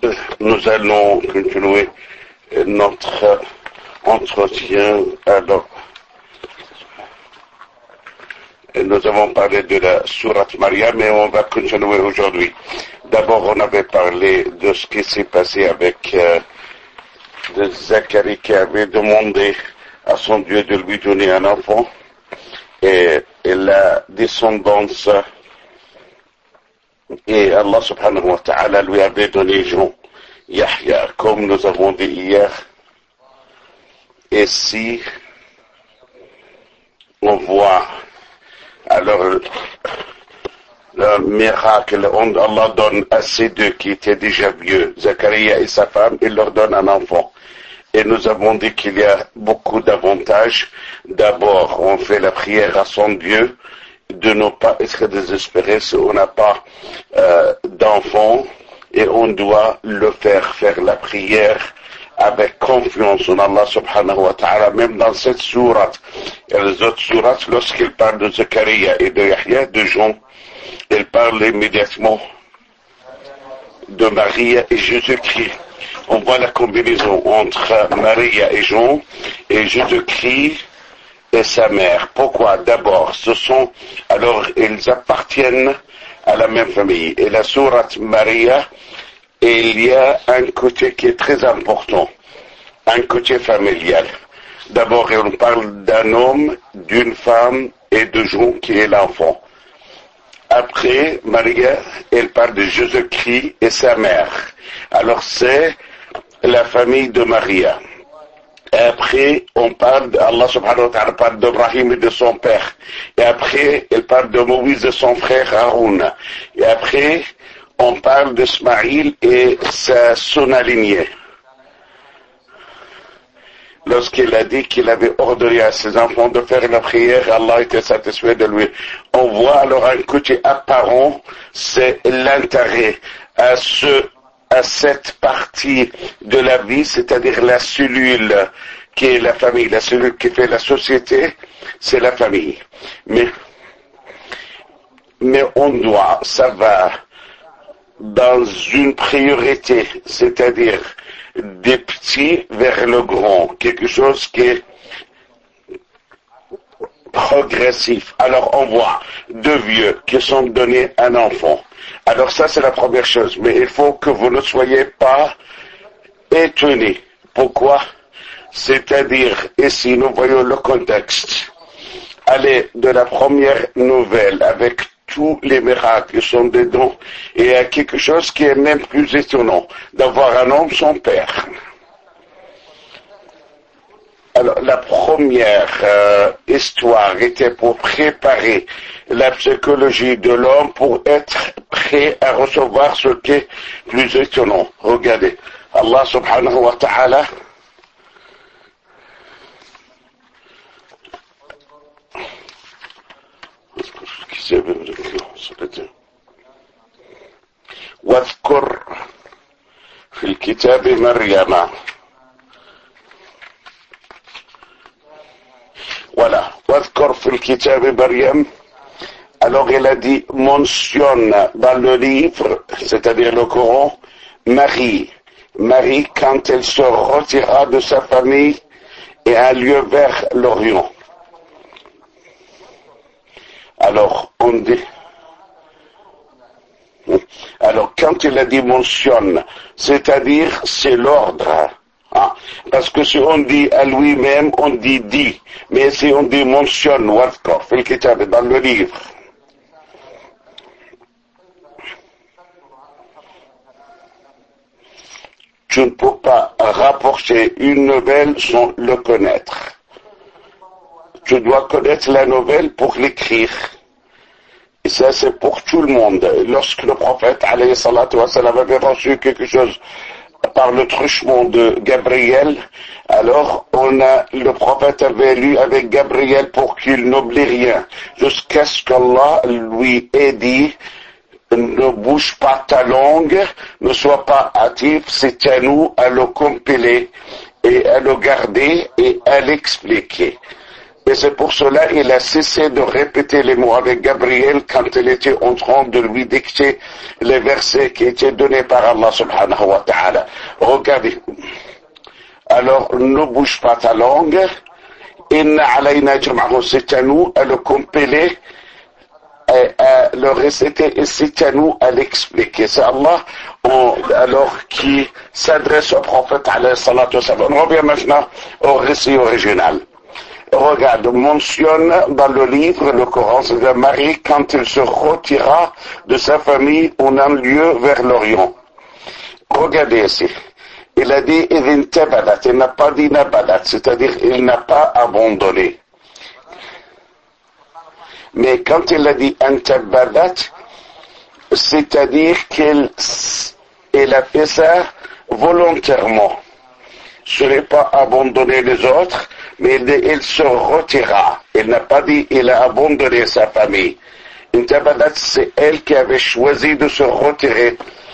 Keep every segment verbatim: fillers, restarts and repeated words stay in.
Nous allons continuer notre entretien. Alors, nous avons parlé de la sourate Maryam, mais on va continuer aujourd'hui. D'abord, on avait parlé de ce qui s'est passé avec euh, de Zacharie qui avait demandé à son Dieu de lui donner un enfant, et, et la descendance, et Allah subhanahu wa ta'ala lui avait donné Jean, Yahya, comme nous avons dit hier. Et si on voit alors le miracle, on, Allah donne à ces deux qui étaient déjà vieux, Zacharie et sa femme, il leur donne un enfant. Et nous avons dit qu'il y a beaucoup d'avantages. D'abord, on fait la prière à son Dieu de ne pas être désespéré si on n'a pas euh, d'enfant, et on doit le faire, faire la prière avec confiance en Allah subhanahu wa ta'ala, même dans cette sourate. Et les autres sourates, lorsqu'il parle de Zacharie et de Yahya, de Jean, il parle immédiatement de Marie et Jésus-Christ. On voit la combinaison entre Marie et Jean et Jésus-Christ et sa mère. Pourquoi? D'abord, ce sont, alors ils appartiennent à la même famille. Et la sourate Maria, il y a un côté qui est très important, un côté familial. D'abord, on parle d'un homme, d'une femme et de Jean qui est l'enfant. Après, Maria, elle parle de Jésus-Christ et sa mère. Alors c'est la famille de Maria. Et après, on parle d'Allah subhanahu wa ta'ala, parle d'Ibrahim et de son père. Et après, elle parle de Moïse et son frère Haroun. Et après, on parle d'Ismaïl et sa, son lignée. Lorsqu'il a dit qu'il avait ordonné à ses enfants de faire la prière, Allah était satisfait de lui. On voit alors un côté apparent, c'est l'intérêt à ce, à cette partie de la vie, c'est-à-dire la cellule qui est la famille, la cellule qui fait la société, c'est la famille. Mais, mais on doit, ça va dans une priorité, c'est-à-dire des petits vers le grand, quelque chose qui est progressif. Alors on voit deux vieux qui sont donnés un enfant. Alors ça c'est la première chose, mais il faut que vous ne soyez pas étonnés. Pourquoi? C'est-à-dire, ici nous voyons le contexte. Allez de la première nouvelle avec tous les miracles qui sont dedans, et il y a quelque chose qui est même plus étonnant, d'avoir un homme sans père. Alors, la première euh, histoire était pour préparer la psychologie de l'homme pour être prêt à recevoir ce qui est plus étonnant. Regardez, Allah subhanahu wa ta'ala واذكر في الكتاب مريم. Voilà, واذكر في الكتاب مريم. Alors il a dit, mentionne dans le livre, c'est-à-dire le Coran, Marie. Marie quand elle se retira de sa famille et a lieu vers l'Orient. Alors, on dit, alors quand il a dit mentionne, c'est-à-dire c'est l'ordre. Hein? Parce que si on dit à lui-même, on dit dit. Mais si on dit mentionne, wadkar, fil kitab, dans le livre. Tu ne peux pas rapporter une nouvelle sans le connaître. Tu dois connaître la nouvelle pour l'écrire. Et ça, c'est pour tout le monde. Lorsque le prophète, alayhi salatu wa salam, avait reçu quelque chose par le truchement de Gabriel, alors on a, le prophète avait lu avec Gabriel pour qu'il n'oublie rien, jusqu'à ce qu'Allah lui ait dit, ne bouge pas ta langue, ne sois pas hâtif, c'est à nous à le compiler et à le garder et à l'expliquer. Et c'est pour cela qu'il a cessé de répéter les mots avec Gabriel quand il était en train de lui dicter les versets qui étaient donnés par Allah subhanahu wa ta'ala. Regardez. Alors, ne bouge pas ta langue. Inna alayna jam'ahu, c'est à nous à le compiler, à le réciter, et c'est à nous à l'expliquer. C'est Allah on, alors qui s'adresse au prophète alayhi salatu wa sallam. On revient maintenant au récit original. Regarde, mentionne dans le livre, le Coran, c'est de Marie quand il se retira de sa famille en un lieu vers l'Orient. Regardez ici. Il a dit, il n'a pas dit nabadat, c'est-à-dire il n'a pas abandonné. Mais quand il a dit intabadat, c'est-à-dire qu'il il a fait ça volontairement. Ce n'est pas abandonner les autres, mais il, il se retira. Il n'a pas dit il a abandonné sa famille. Intabadat, c'est elle qui avait choisi de se retirer.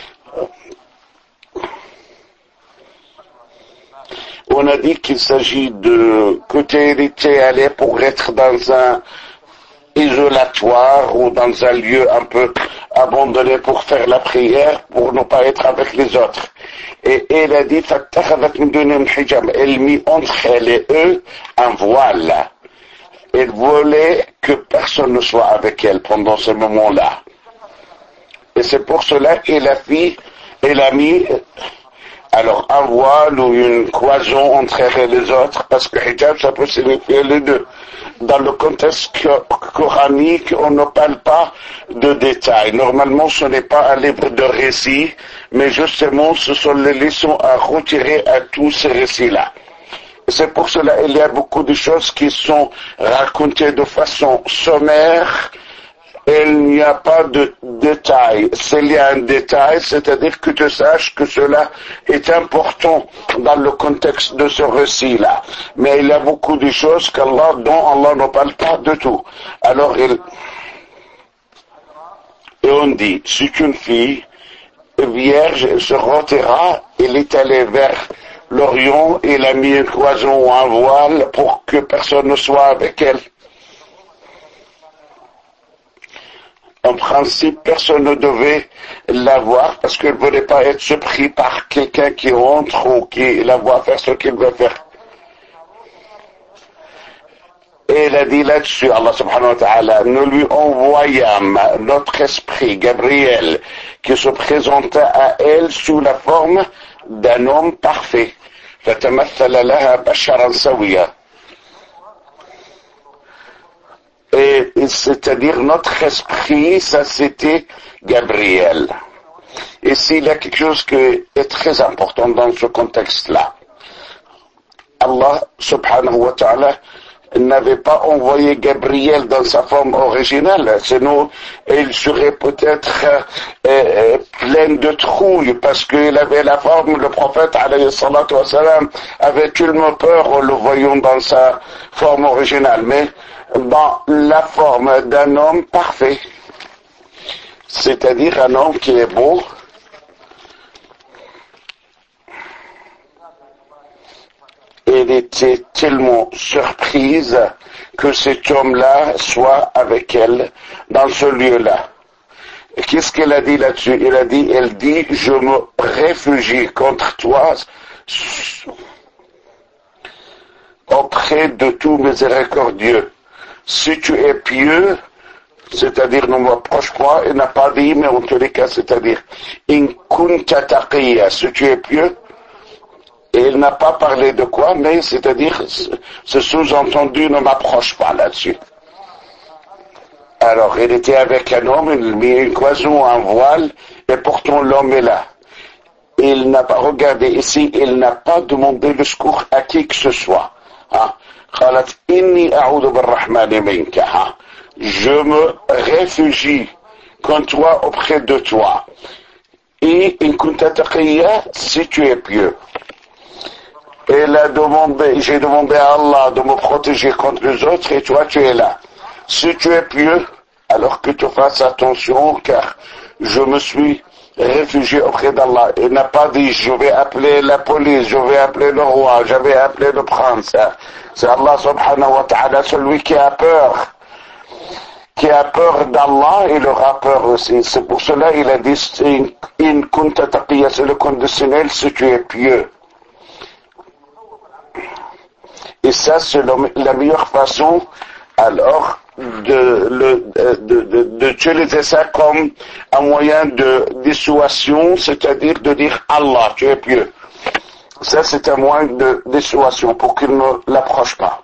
On a dit qu'il s'agit de côté il était allé pour être dans un isolatoire ou dans un lieu un peu abandonné pour faire la prière, pour ne pas être avec les autres. Et il a dit, elle mit entre elle et eux un voile. Elle voulait que personne ne soit avec elle pendant ce moment-là. Et c'est pour cela qu'il a fait, il a mis alors un voile ou une cloison entre elle et les autres, parce que hijab, ça peut signifier les deux. Dans le contexte coranique, on ne parle pas de détails. Normalement, ce n'est pas un livre de récits, mais justement, ce sont les leçons à retirer à tous ces récits-là. C'est pour cela qu'il y a beaucoup de choses qui sont racontées de façon sommaire. Il n'y a pas de détail. S'il y a un détail, c'est-à-dire que tu saches que cela est important dans le contexte de ce récit-là. Mais il y a beaucoup de choses qu'Allah, dont Allah ne parle pas de tout. Alors, il... Et on dit, c'est une fille vierge, elle se retira, elle est allée vers l'Orient, il a mis une cloison ou un voile pour que personne ne soit avec elle. En principe, personne ne devait la voir parce qu'elle ne voulait pas être surpris par quelqu'un qui rentre ou qui la voit faire ce qu'il veut faire. Et il a dit là-dessus, Allah subhanahu wa ta'ala, nous lui envoyâmes notre esprit, Gabriel, qui se présenta à elle sous la forme d'un homme parfait. فَتَمَثَّلَ لَهَا بَشَرًا سَوِيًّا. Et c'est-à-dire notre esprit, ça c'était Gabriel. Ici, il y a quelque chose qui est très important dans ce contexte-là. Allah subhanahu wa ta'ala n'avait pas envoyé Gabriel dans sa forme originale, sinon il serait peut-être euh, plein de trouille parce qu'il avait la forme, le prophète alayhi salatu wa salam avait tellement peur en le voyant dans sa forme originale, mais dans la forme d'un homme parfait, c'est-à-dire un homme qui est beau, elle était tellement surprise que cet homme-là soit avec elle dans ce lieu-là. Et qu'est-ce qu'elle a dit là-dessus? Elle a dit, elle dit, je me réfugie contre toi auprès de tout miséricordieux. Si tu es pieux, c'est-à-dire ne m'approche pas, il n'a pas dit, mais en tous les cas, c'est-à-dire, in kunta taqiya, si tu es pieux, et il n'a pas parlé de quoi, mais c'est-à-dire, ce sous-entendu ne m'approche pas là-dessus. Alors, il était avec un homme, il mit une cloison, un voile, et pourtant l'homme est là. Il n'a pas regardé ici, il n'a pas demandé le secours à qui que ce soit. Hein? Je me réfugie contre toi auprès de toi. Et si tu es pieux. Elle a demandé, j'ai demandé à Allah de me protéger contre les autres et toi tu es là. Si tu es pieux, alors que tu fasses attention car je me suis réfugié auprès d'Allah. Il n'a pas dit je vais appeler la police, je vais appeler le roi, je vais appeler le prince. C'est Allah subhanahu wa ta'ala, celui qui a peur. Qui a peur d'Allah, il aura peur aussi. C'est pour cela il a dit in kunta taqiyya, c'est le conditionnel si tu es pieux. Et ça, c'est la meilleure façon, alors, de, de, de, d'utiliser ça comme un moyen de dissuasion, c'est-à-dire de dire Allah, tu es pieux. Ça, c'est un moyen de dissuasion pour qu'il ne l'approche pas.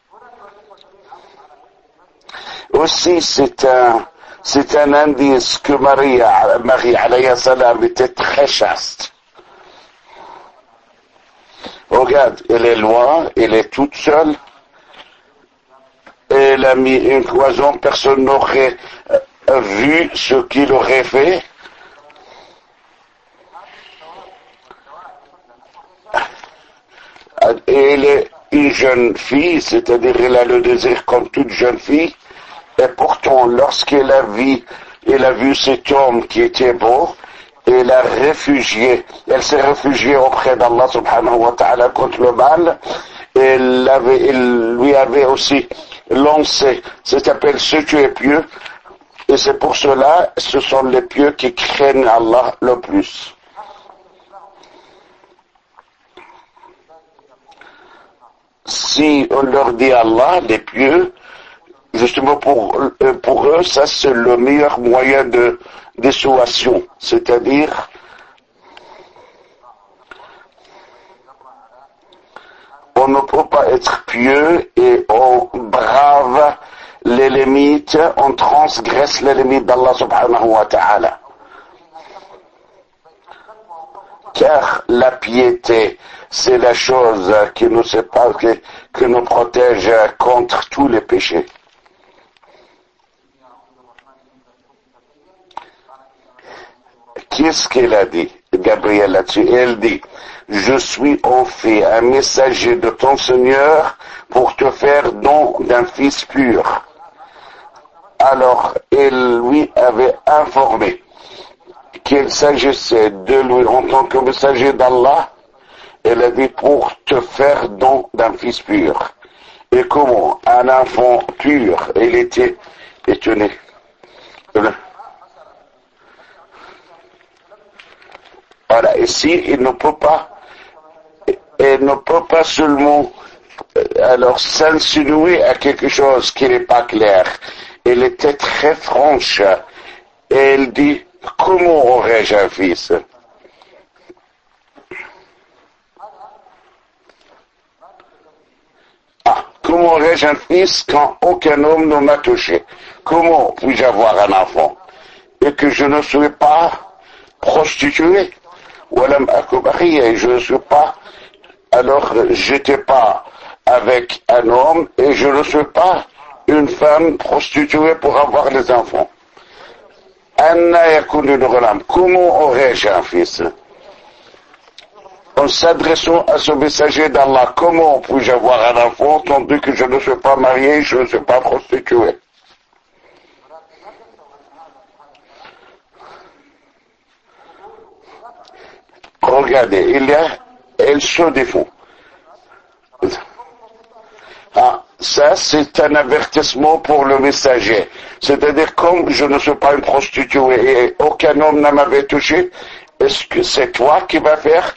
Aussi, c'est un, c'est un indice que Marie, Marie alayhi salam, était très chaste. Regarde, elle est loin, elle est toute seule. Elle a mis une cloison, personne n'aurait vu ce qu'il aurait fait. Et elle est une jeune fille, c'est-à-dire elle a le désir comme toute jeune fille. Et pourtant, lorsqu'elle a vu, elle a vu cet homme qui était beau, elle a réfugié, elle s'est réfugiée auprès d'Allah subhanahu wa ta'ala contre le mal. Elle, avait, elle lui avait aussi lancé, ça s'appelle ce tu es pieux, et c'est pour cela, ce sont les pieux qui craignent Allah le plus. Si on leur dit Allah, les pieux, justement pour, pour eux, ça c'est le meilleur moyen de dissuasion, c'est-à-dire on ne peut pas être pieux et on brave les limites, on transgresse les limites d'Allah subhanahu wa ta'ala. Car la piété, c'est la chose qui nous sépare, qui, qui nous protège contre tous les péchés. Qu'est-ce qu'elle a dit, Gabriel, là-dessus? Elle dit, je suis au fait un messager de ton Seigneur pour te faire don d'un fils pur. Alors, elle lui avait informé qu'il s'agissait de lui en tant que messager d'Allah. Elle a dit pour te faire don d'un fils pur. Et comment? Un enfant pur. Elle était étonnée. Voilà, ici, il ne peut pas, il ne peut pas seulement, alors, s'insinuer à quelque chose qui n'est pas clair. Elle était très franche. Et elle dit, comment aurais-je un fils? Ah, comment aurais-je un fils quand aucun homme ne m'a touché? Comment puis-je avoir un enfant? Et que je ne suis pas prostituée? Et je ne suis pas, alors j'étais pas avec un homme et je ne suis pas une femme prostituée pour avoir des enfants. Comment aurais-je un fils? En s'adressant à ce messager d'Allah, comment puis-je avoir un enfant tandis que je ne suis pas marié, je ne suis pas prostituée? Regardez, il y a, elle se défend. Ah, ça c'est un avertissement pour le messager. C'est-à-dire, comme je ne suis pas une prostituée et aucun homme ne m'avait touché, est-ce que c'est toi qui vas faire?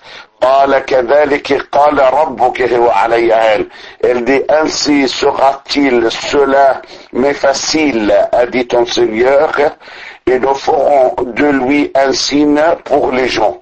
Elle dit, ainsi sera-t-il cela, mais facile, a dit ton Seigneur, et nous ferons de lui un signe pour les gens.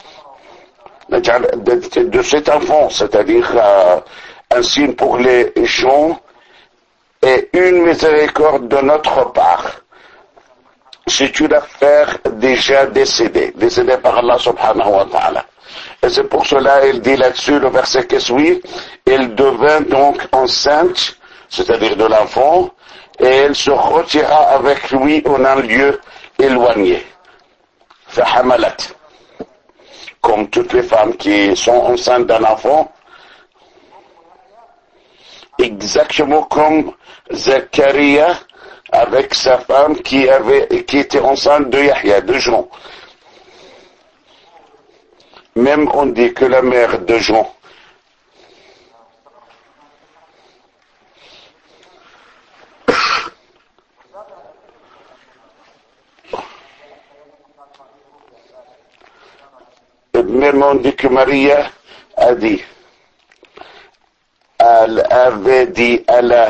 De, de cet enfant, c'est-à-dire euh, un signe pour les gens et une miséricorde de notre part. C'est une affaire déjà décédée, décédée par Allah subhanahu wa ta'ala. Et c'est pour cela, il dit là-dessus, le verset qui suit, elle devint donc enceinte, c'est-à-dire de l'enfant, et elle se retira avec lui en un lieu éloigné. Fahamalat. Comme toutes les femmes qui sont enceintes d'un enfant, exactement comme Zacharia avec sa femme qui avait, qui était enceinte de Yahya, de Jean. Même on dit que la mère de Jean même on dit que Maria a dit, elle avait dit à la,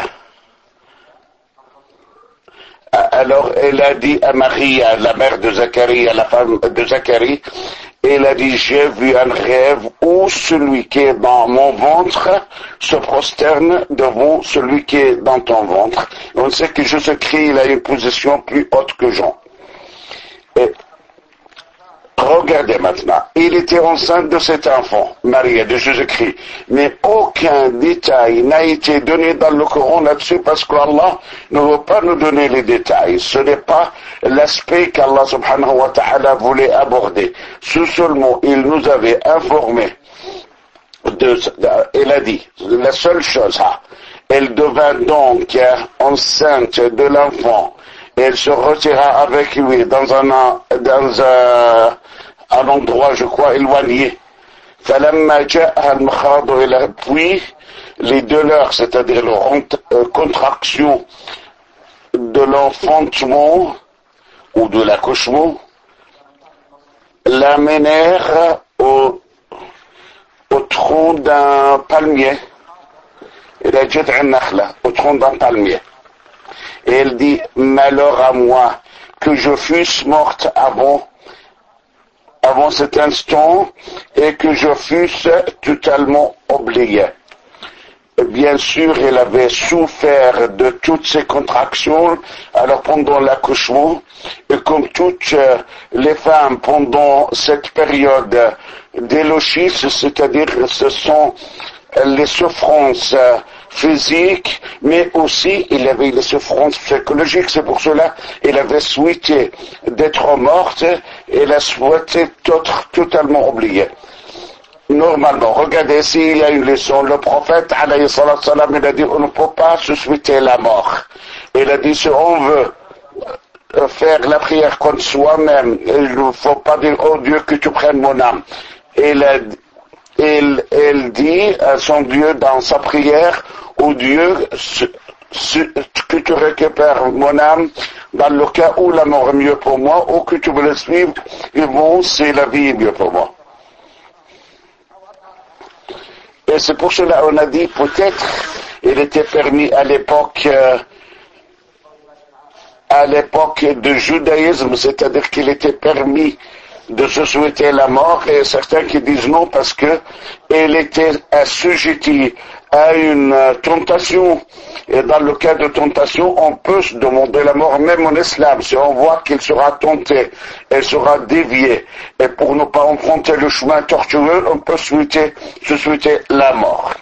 alors elle a dit à Maria, la mère de Zacharie, la femme de Zacharie, elle a dit, j'ai vu un rêve où celui qui est dans mon ventre se prosterne devant celui qui est dans ton ventre. On sait que Jésus-Christ, il a une position plus haute que Jean. Et regardez maintenant, il était enceinte de cet enfant, Marie, de Jésus-Christ, mais aucun détail n'a été donné dans le Coran là-dessus parce qu'Allah ne veut pas nous donner les détails. Ce n'est pas l'aspect qu'Allah subhanahu wa ta'ala voulait aborder. Ce seulement, il nous avait informé de, il a dit, la seule chose, elle devint donc enceinte de l'enfant. Elle se retira avec lui dans un, dans un, un endroit, je crois, éloigné. Puis, les douleurs, c'est-à-dire la contraction de l'enfantement ou de l'accouchement, l'amenèrent au, au tronc d'un palmier. Il a dit au tronc d'un palmier. Et elle dit, malheur à moi, que je fusse morte avant, avant cet instant, et que je fusse totalement oubliée. Bien sûr, elle avait souffert de toutes ces contractions, alors pendant l'accouchement, et comme toutes les femmes pendant cette période d'élochis, c'est-à-dire ce sont les souffrances physique, mais aussi il avait des souffrances psychologiques. C'est pour cela qu'il avait souhaité d'être morte et il a souhaité être totalement oublié. Normalement, regardez ici, il y a une leçon. Le prophète, alayhi salatu salam, il a dit, on ne peut pas se souhaiter la mort. Il a dit, si on veut faire la prière contre soi-même, il ne faut pas dire, oh Dieu, que tu prennes mon âme. Il a dit, Il, elle dit à son Dieu dans sa prière, ô Dieu, ce, ce, que tu récupères mon âme dans le cas où la mort est mieux pour moi, ou que tu me le suives, et bon, c'est la vie est mieux pour moi. Et c'est pour cela qu'on a dit, peut-être, il était permis à l'époque, euh, à l'époque du judaïsme, c'est-à-dire qu'il était permis de se souhaiter la mort, et certains qui disent non parce que elle était assujettie à une tentation, et dans le cas de tentation, on peut se demander la mort, même en islam, si on voit qu'il sera tenté, elle sera déviée, et pour ne pas emprunter le chemin tortueux, on peut souhaiter, se souhaiter la mort.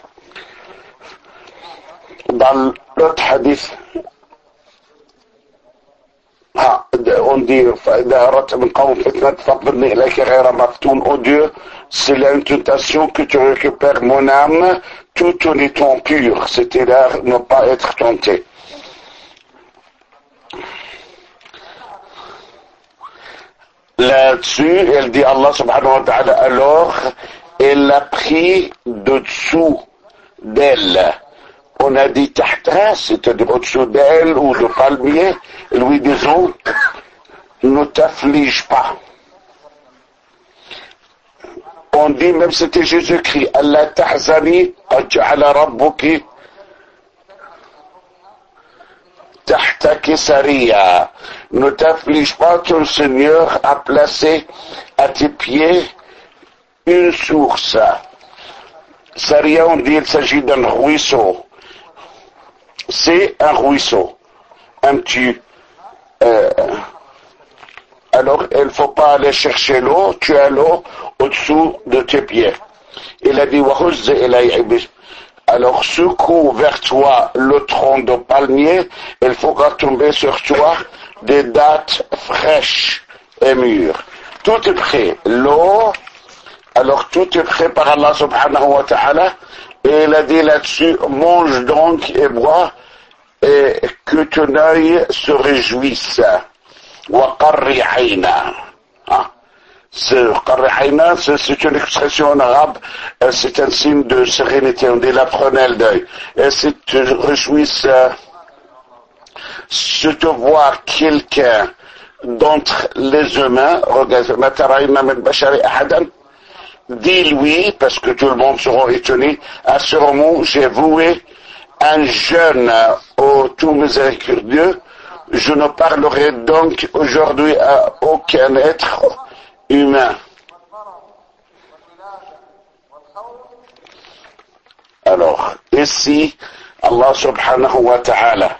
Dans l'autre hadith, on dit, oh Dieu, c'est l'intentation que tu récupères mon âme tout en étant pur, c'est-à-dire ne pas être tenté. Là-dessus, elle dit Allah subhanahu wa ta'ala, alors, elle l'a pris de dessous d'elle. On a dit tahta, c'est-à-dire au-dessous d'elle ou de palmier, lui disons, ne t'afflige pas. On dit même c'était Jésus-Christ, Allah tahzani, aj'ala rabbuki tahta kisariya. Ne t'afflige pas, ton Seigneur a placé à tes pieds une source. Saria, on dit, il s'agit d'un ruisseau. C'est un ruisseau, un petit. Euh, alors, il ne faut pas aller chercher l'eau, tu as l'eau au-dessous de tes pieds. Il a dit, alors secoue vers toi le tronc de palmier, il faudra tomber sur toi des dattes fraîches et mûres. Tout est prêt, l'eau, alors tout est prêt par Allah subhanahu wa ta'ala, et il a dit là-dessus, mange donc et bois, et que ton œil se réjouisse. Wa qarri ayna. C'est une expression en arabe, c'est un signe de sérénité, on dit la prunelle d'œil. Et si tu réjouisses, si tu vois quelqu'un d'entre les humains, dis-lui, parce que tout le monde sera étonné, assurément, j'ai voué un jeune au tout miséricordieux, je ne parlerai donc aujourd'hui à aucun être humain. Alors, ici, Allah subhanahu wa ta'ala,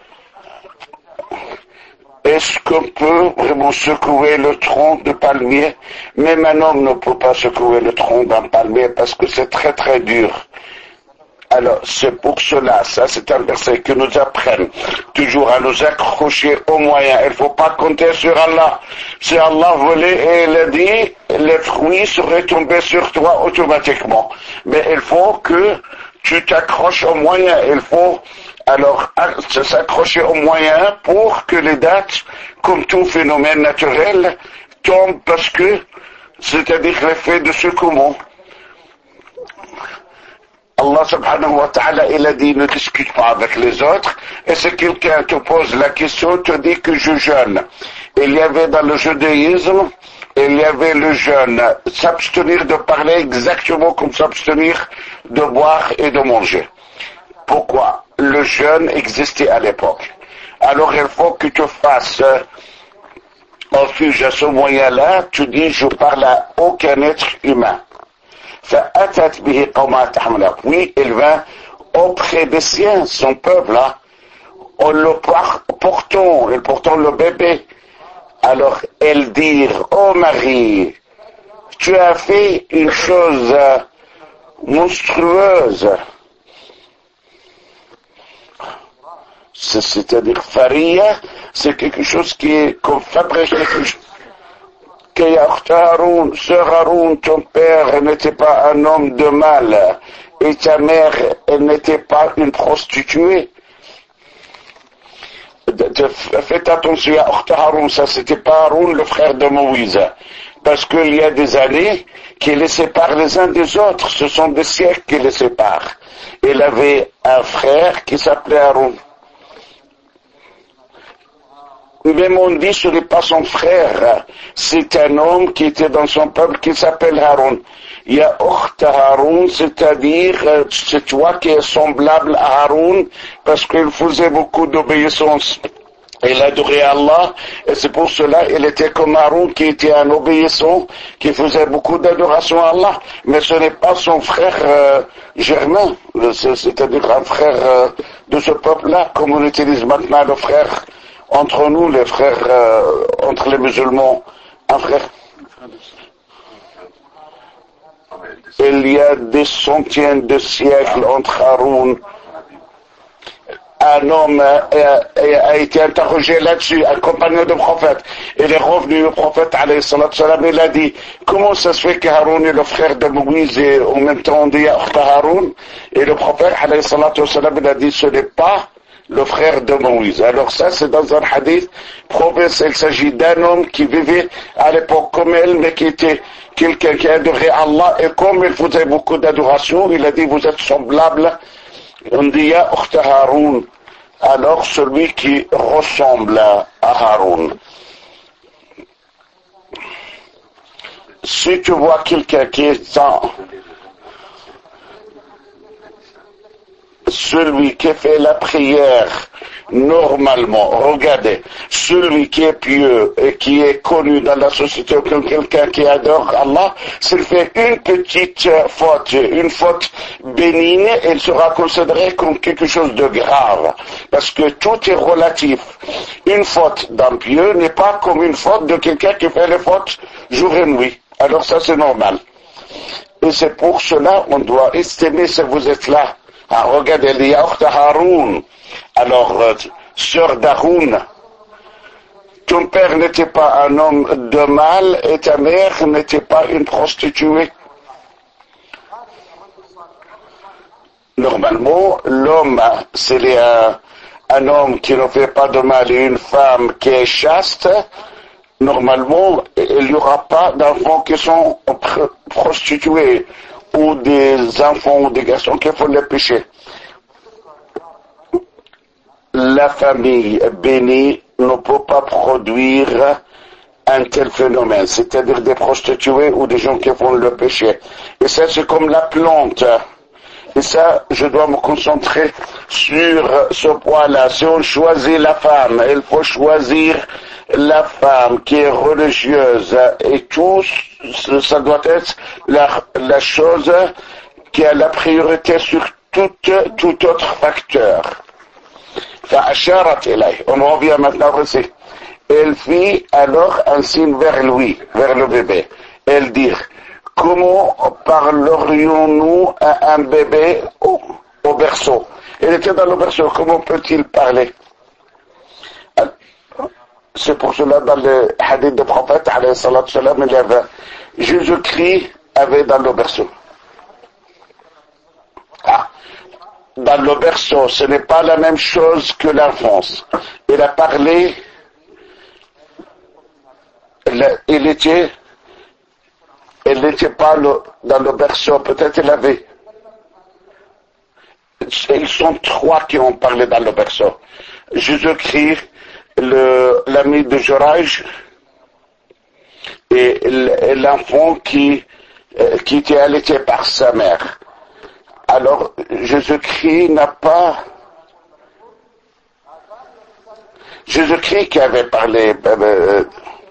est-ce qu'on peut vraiment secouer le tronc de palmier? Même un homme ne peut pas secouer le tronc d'un palmier parce que c'est très très dur. Alors, c'est pour cela, ça c'est un verset qui nous apprenne toujours à nous accrocher aux moyens. Il ne faut pas compter sur Allah. Si Allah voulait et il a dit, les fruits seraient tombés sur toi automatiquement. Mais il faut que tu t'accroches aux moyens. Il faut alors s'accrocher aux moyens pour que les dates, comme tout phénomène naturel, tombent parce que, c'est-à-dire l'effet de secouement. Allah subhanahu wa ta'ala, il a dit ne discute pas avec les autres, et si quelqu'un te pose la question, te dit que je jeûne. Il y avait dans le judaïsme, il y avait le jeûne, s'abstenir de parler exactement comme s'abstenir de boire et de manger. Pourquoi? Le jeûne existait à l'époque. Alors il faut que tu fasses refuge à ce moyen-là, tu dis je parle à aucun être humain. Oui, il va auprès des siens, son peuple, là, en le portant, en portant le bébé. Alors, elle dit, oh Marie, tu as fait une chose monstrueuse. C'est-à-dire, faria, c'est quelque chose qui est comme fabriqué. Haroun, sœur Haroun, ton père n'était pas un homme de mal et ta mère, elle n'était pas une prostituée. Faites attention à Okhta Haroun, ça c'était pas Haroun, le frère de Moïse, parce qu'il y a des années qui les séparent les uns des autres, ce sont des siècles qui les séparent. Il avait un frère qui s'appelait Haroun. Même on dit ce n'est pas son frère, c'est un homme qui était dans son peuple qui s'appelle Haroun. Il y a Okhta Haroun, c'est-à-dire c'est toi qui es semblable à Haroun parce qu'il faisait beaucoup d'obéissance. Il adorait Allah et c'est pour cela il était comme Haroun qui était un obéissant, qui faisait beaucoup d'adoration à Allah. Mais ce n'est pas son frère euh, germain, c'est-à-dire un frère euh, de ce peuple-là, comme on utilise maintenant le frère. Entre nous, les frères, euh, entre les musulmans, un frère. Il y a des centaines de siècles entre Haroun. Un homme a, a, a été interrogé là-dessus, un compagnon du prophète. Il est revenu au prophète, alayhi salatu salam, il a dit, comment ça se fait que Haroun est le frère de Moïse et en même temps on dit Haroun? Et le prophète, alayhi salatu salam, il a dit, ce n'est pas le frère de Moïse. Alors ça, c'est dans un hadith prouvé, il s'agit d'un homme qui vivait à l'époque comme elle, mais qui était quelqu'un qui adorait Allah, et comme il faisait beaucoup d'adoration, il a dit, vous êtes semblable, on dit, ya Okhta Haroun, alors celui qui ressemble à Haroun. Si tu vois quelqu'un qui est dans celui qui fait la prière normalement, regardez, celui qui est pieux et qui est connu dans la société comme quelqu'un qui adore Allah, s'il fait une petite faute, une faute bénigne, il sera considéré comme quelque chose de grave, parce que tout est relatif. Une faute d'un pieux n'est pas comme une faute de quelqu'un qui fait les fautes jour et nuit. Alors ça c'est normal. Et c'est pour cela qu'on doit estimer si vous êtes là. Ah, regardez, il y a Okhta Haroun. Alors, euh, sœur d'Haroun, ton père n'était pas un homme de mal et ta mère n'était pas une prostituée. Normalement, l'homme, c'est un, un homme qui ne fait pas de mal et une femme qui est chaste, normalement, il n'y aura pas d'enfants qui sont prostitués ou des enfants ou des garçons qui font le péché. La famille bénie ne peut pas produire un tel phénomène, c'est-à-dire des prostituées ou des gens qui font le péché. Et ça, c'est comme la plante. Et ça, je dois me concentrer sur ce point-là. Si on choisit la femme, il faut choisir la femme qui est religieuse. Et tout, ça doit être la, la chose qui a la priorité sur tout, tout autre facteur. On revient maintenant aussi. Elle fit alors un signe vers lui, vers le bébé. Elle dit, comment parlerions-nous à un bébé au, au berceau? Il était dans le berceau, comment peut-il parler? C'est pour cela dans le hadith du prophète, alayhi salatu salam, il y avait Jésus-Christ avait dans le berceau. Ah. Dans le berceau, ce n'est pas la même chose que l'enfance. Il a parlé, il était, il n'était pas le, dans le berceau, peut-être il avait. Ils sont trois qui ont parlé dans le berceau. Jésus-Christ, le, l'ami de Joraj, et l'enfant qui, qui était allaité par sa mère. Alors, Jésus-Christ n'a pas... Jésus-Christ qui avait parlé... Euh,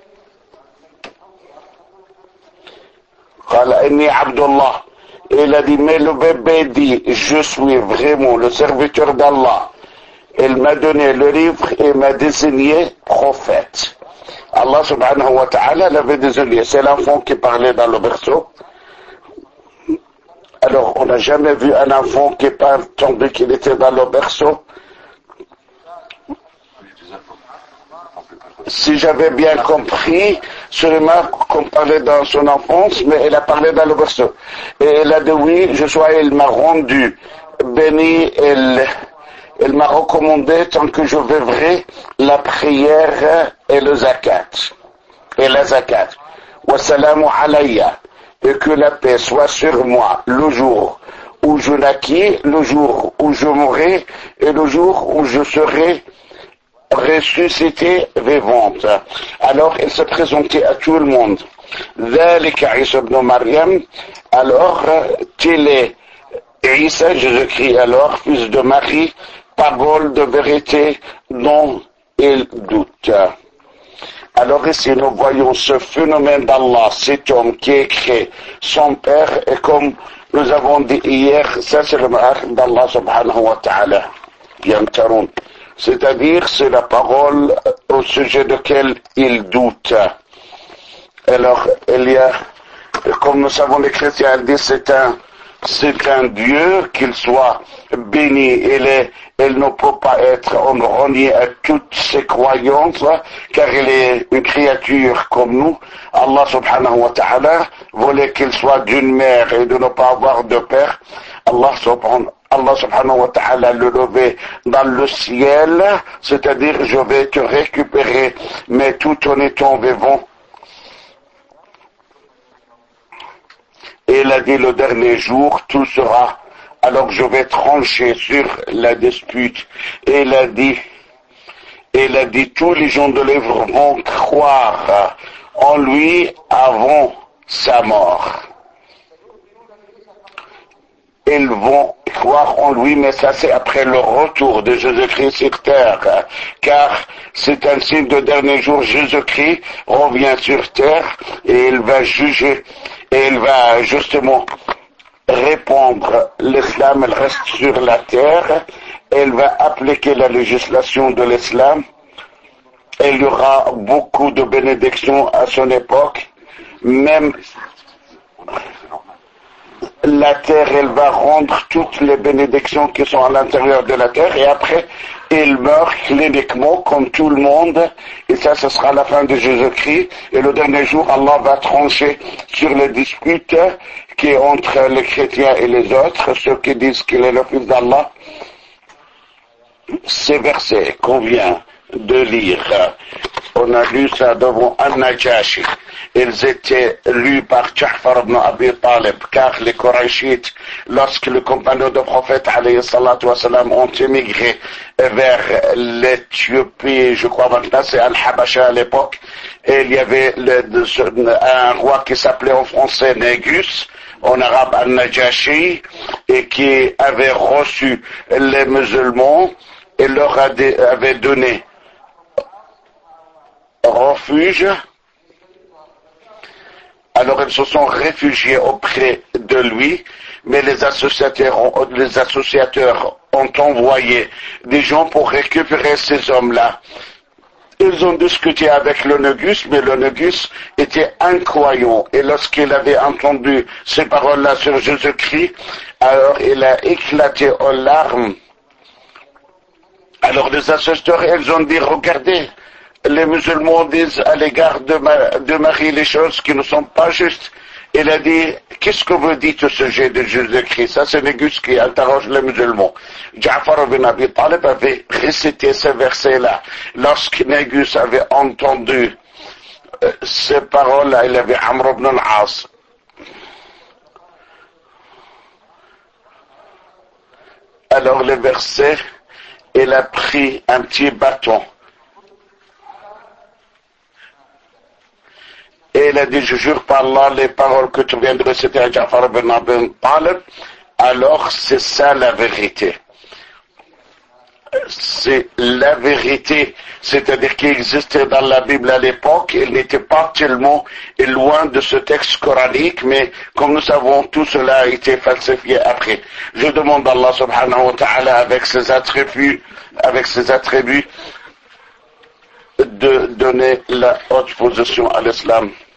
il a dit, mais le bébé dit, je suis vraiment le serviteur d'Allah. Il m'a donné le livre et m'a désigné prophète. Allah subhanahu wa ta'ala l'avait désigné. C'est l'enfant qui parlait dans le berceau. Alors, on n'a jamais vu un enfant qui n'est pas tombé qu'il était dans le berceau. Si j'avais bien compris, seulement qu'on parlait dans son enfance, mais elle a parlé dans le berceau. Et elle a dit oui, je suis, elle m'a rendu béni, elle, elle m'a recommandé tant que je vivrai la prière et le zakat. Et la zakat. Wassalamu alayya. Et que la paix soit sur moi le jour où je naquis, le jour où je mourrai et le jour où je serai ressuscité vivante. Alors il se présentait à tout le monde. Dhalika Isa ibn Maryam, alors qu'il est Isa, Jésus-Christ, alors fils de Marie, parole de vérité dont il doute. Alors ici, nous voyons ce phénomène d'Allah, cet homme qui est créé, son père, et comme nous avons dit hier, ça c'est le marque d'Allah subhanahu wa ta'ala. C'est-à-dire, c'est la parole au sujet de laquelle il doute. Alors, il y a, comme nous savons les chrétiens disent, c'est un, c'est un Dieu, qu'il soit béni, il est, il ne peut pas être renié à toutes ses croyances, car il est une créature comme nous. Allah subhanahu wa ta'ala voulait qu'il soit d'une mère et de ne pas avoir de père. Allah subhanahu, Allah subhanahu wa ta'ala le levait dans le ciel, c'est-à-dire je vais te récupérer, mais tout en étant vivant. Et il a dit le dernier jour, tout sera. Alors je vais trancher sur la dispute. Et il a dit, il a dit, tous les gens de l'œuvre vont croire en lui avant sa mort. Ils vont croire en lui, mais ça c'est après le retour de Jésus-Christ sur terre, car c'est un signe de dernier jour. Jésus-Christ revient sur terre et il va juger, et il va justement répandre l'islam, elle reste sur la terre, elle va appliquer la législation de l'islam, il y aura beaucoup de bénédictions à son époque, même la terre, elle va rendre toutes les bénédictions qui sont à l'intérieur de la terre, et après, il meurt cliniquement comme tout le monde, et ça, ce sera la fin de Jésus-Christ, et le dernier jour, Allah va trancher sur les disputes qui est entre les chrétiens et les autres, ceux qui disent qu'il est le fils d'Allah. Ces versets qu'on vient de lire On a lu ça devant An-Najashi. Ils étaient lus par Ja'far ibn Abi Talib, car les Qurayshites, lorsque les compagnons du prophète alayhi salatu wassalam, ont émigré vers l'Éthiopie, je crois maintenant c'est Al-Habasha à l'époque, et il y avait le, un roi qui s'appelait en français Négus, en arabe An-Najashi, et qui avait reçu les musulmans et leur avait donné refuge. Alors ils se sont réfugiés auprès de lui, mais les associateurs ont, les associateurs ont envoyé des gens pour récupérer ces hommes-là. Ils ont discuté avec le Négus, mais le Négus était incroyant. Et lorsqu'il avait entendu ces paroles-là sur Jésus-Christ, alors il a éclaté en larmes. Alors les associateurs, ils ont dit, regardez, les musulmans disent à l'égard de, ma, de Marie les choses qui ne sont pas justes. Il a dit, qu'est-ce que vous dites au sujet de Jésus-Christ? Ça, c'est Négus qui interroge les musulmans. Ja'far ibn Abi Talib avait récité ces versets-là. Lorsque Négus avait entendu euh, ces paroles-là, il avait Amr ibn al-As. Alors, le verset, il a pris un petit bâton. Et il a dit, je jure par Allah, les paroles que tu viens de réciter à Ja'far ibn Abi Talib, alors c'est ça la vérité. C'est la vérité, c'est-à-dire qu'il existait dans la Bible à l'époque, il n'était pas tellement loin de ce texte coranique, mais comme nous savons, tout cela a été falsifié après. Je demande à Allah subhanahu wa ta'ala avec ses attributs, avec ses attributs, de donner la haute position à l'islam.